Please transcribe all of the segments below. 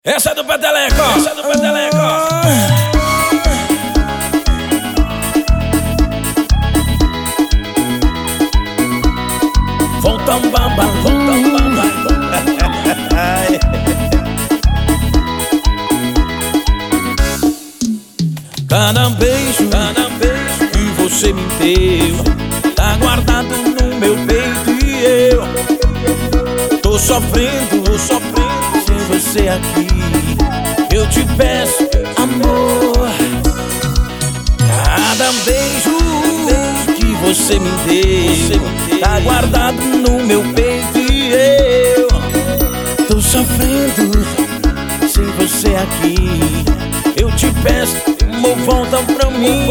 Essa é do Peteleco, essa é do Peteleco. Volta um bamba, volta um bamba. Cada beijo que você me deu tá guardado no meu peito e eu tô sofrendo sem você aqui. Eu te peço, amor. Cada beijo que você me deu tá guardado no meu peito e eu tô sofrendo sem você aqui. Eu te peço, amor, volta pra mim.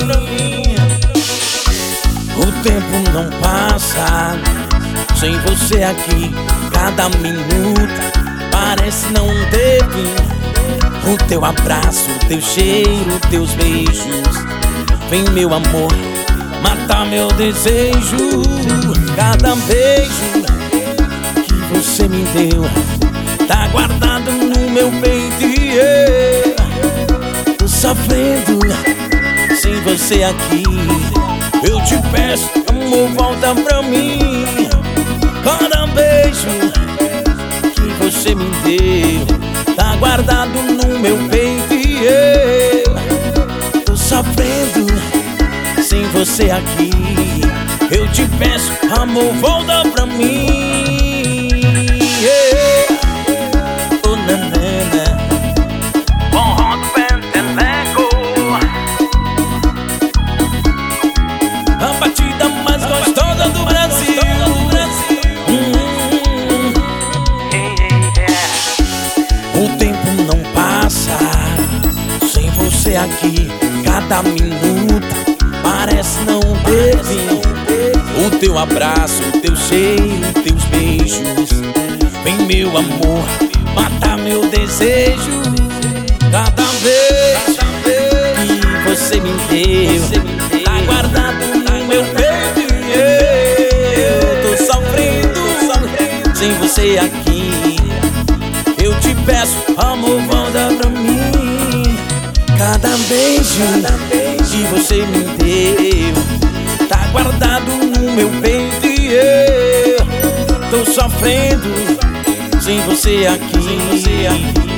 O tempo não passa sem você aqui. Cada minuto parece não ter fim. O teu abraço, o teu cheiro, teus beijos. Vem, meu amor, matar meu desejo. Cada beijo que você me deu tá guardado no meu peito e eu tô sofrendo sem você aqui. Eu te peço, amor, volta pra mim. Cada beijo que você me deu tá guardado no meu peito e eu tô sofrendo sem você aqui. Eu te peço, amor, volta pra mim. Oh, nanana. Forró do Peteleco, a batida mais gostosa do Brasil. O tempo não passa sem você aqui. Cada minuto parece não ter fim. O teu abraço, o teu cheiro, teus beijos. Vem, meu amor, matar meu desejo. Cada vez que você me deu tá guardado no meu peito e eu tô sofrendo sem você aqui. Eu te peço, amor, volta pra mim. Cada beijo que você me deu tá guardado no meu peito e eu tô sofrendo sem você aqui.